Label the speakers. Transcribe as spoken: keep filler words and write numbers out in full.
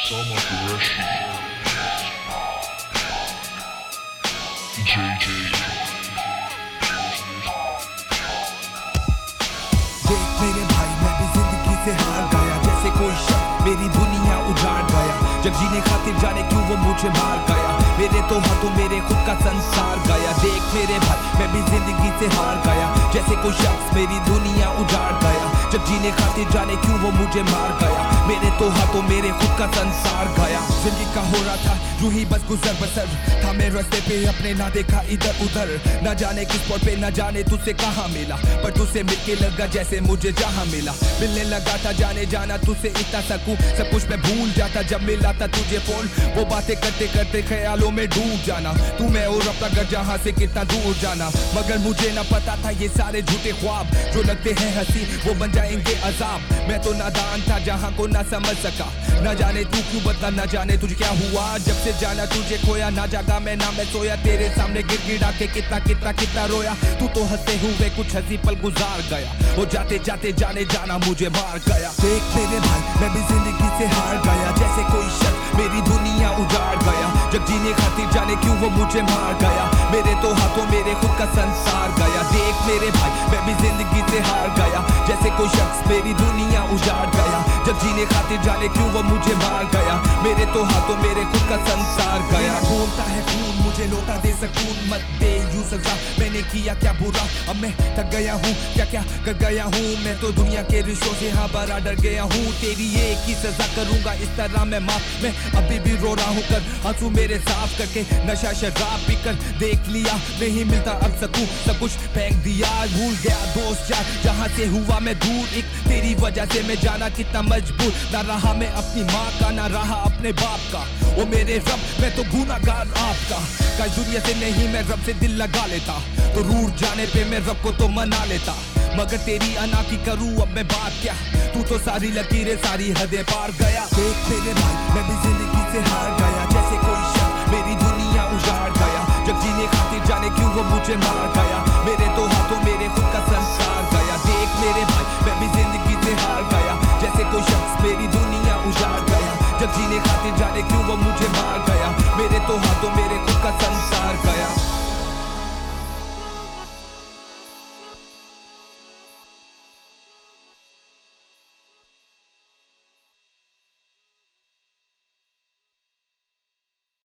Speaker 1: Osama Qureshi, J J.
Speaker 2: देख मेरे भाई मैं भी जिंदगी से हार गया, जैसे कोई शख्स मेरी दुनिया उजाड़ गया। जब जीने खातिर जाने क्यों वो मुझे मार गया, मेरे तो हाथों मेरे खुद का संसार गया। देख मेरे भाई मैं भी जिंदगी से हार गया, जैसे कोई शख्स मेरी दुनिया उजाड़ गया। जब जीने खातिर जाने क्यों वो मुझे मार गया, मेरे तो हाथों मेरे खुद का संसार गया। जिंदगी का हो रहा था यूं ही बस गुजर बसर था, मैं रास्ते पे अपने ना देखा इधर उधर, ना जाने किस पॉइंट पे ना जाने तुझसे कहाँ मिला, पर तुझसे मिलके लगा जैसे मुझे जहाँ मिला। मिलने लगा था जाने जाना तुझसे इतना सकूं, सब कुछ मैं भूल जाता जब मिला था तुझे फोन। वो बातें करते करते ख्यालों में डूब जाना, तू मैं और अपना घर जहाँ से कितना दूर जाना। मगर मुझे ना पता था ये सारे झूठे ख्वाब जो लगते हैं हंसी वो बन जाएंगे अजाब। मैं तो नादान था जहाँ को ना समझ सका, ना जाने तू क्यों बदला, ना जाने तुझे क्या हुआ। जब से जाना तुझे खोया, ना जागा मैं ना मैं सोया, तेरे सामने गिर गिरा के कितना कितना कितना रोया। तू तो हंसते हुए कुछ हंसी पल गुजार गया, वो जाते जाते जाने जाना मुझे मार गया। देख मेरे भाई मैं भी जिंदगी से हार गया, जैसे कोई शख्स मेरी दुनिया उजाड़ गया। जब जीने खातिर जाने क्यों वो मुझे मार गया, मेरे तो हाथों मेरे खुद का संसार गया। देख मेरे भाई मैं भी जिंदगी से हार गया, जैसे कोई शख्स मेरी दुनिया उजाड़ गया। जब जीने खातिर जाने क्यों वो मुझे मार गया, मेरे तो हाथों मेरे खुद का संसार गया। घूमता है खून मुझे लौटा दे सकून, मत दे यूं सजा, मैंने किया क्या बुरा, अब मैं थक गया हूँ, क्या क्या कर गया हूँ। मैं तो दुनिया के रिश्तों से हाँ बड़ा डर गया हूँ, तेरी एक ही सजा करूंगा इस तरह मैं माफ। मैं अभी भी रो रहा हूँ कर आंसू मेरे साफ करके, नशा शराब पीकर देख लिया नहीं मिलता अब सकूं, सब कुछ फेंक दिया। भूल गया दोस्त यार जहाँ से हुआ मैं दूर, एक तेरी वजह से मैं जाना कितना मजबूर। ना रहा मैं अपनी माँ का, ना रहा अपने बाप का, वो मेरे रब मैं तो गुनाहगार आपका। काश दुनिया से नहीं मैं रब से दिल लगा लेता, तो रूठ जाने पे मैं रब को तो मना लेता। मगर तेरी अना की करूँ अब मैं बात क्या, तू तो सारी लकीरें सारी हदें पार गया। देख मेरे भाई मैं भी जिंदगी से हार गया, जैसे कोई शख्स मेरी दुनिया उजाड़ गया। जब जीने खातिर जाने क्यों वो मुझे मार गया, मेरे तो